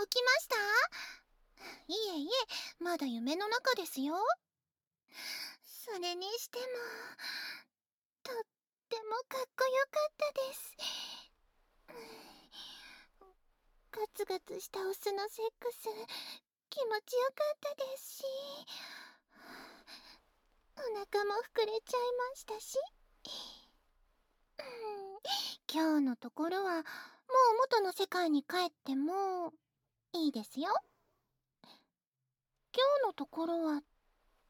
起きました？いえいえ、まだ夢の中ですよ。それにしても、とってもかっこよかったです。ガツガツしたオスのセックス、気持ちよかったですし、お腹も膨れちゃいましたし。今日のところは、もう元の世界に帰ってもいいですよ。今日のところはって、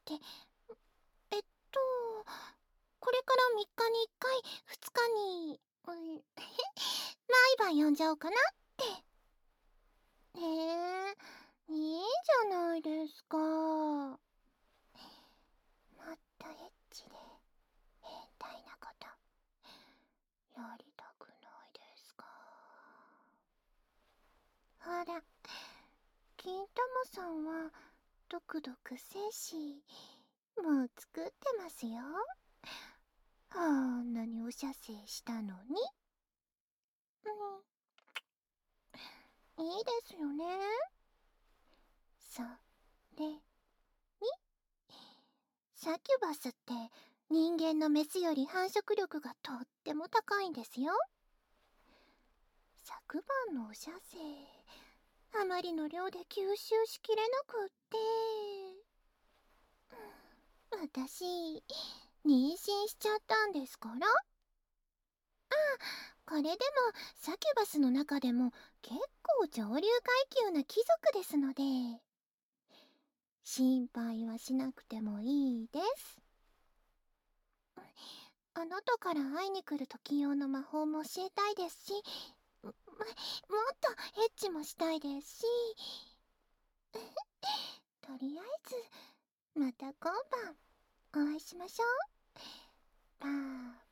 えっと、これから3日に1回、2日に、毎晩呼んじゃおうかなって。いいじゃないですか。もっとエッチで変態なことやりたくないですか？ほら、金玉さんはドクドク精子もう作ってますよ。あんなにお射精したのに。いいですよね。それに、サキュバスって人間のメスより繁殖力がとっても高いんですよ。昨晩のお射精、あまりの量で吸収しきれなくって、私、妊娠しちゃったんですから。これでもサキュバスの中でも結構上流階級な貴族ですので、心配はしなくてもいいです。あなたから会いに来る時用の魔法も教えたいですし、もっとエッチもしたいですし、とりあえずまた今晩お会いしましょう。バー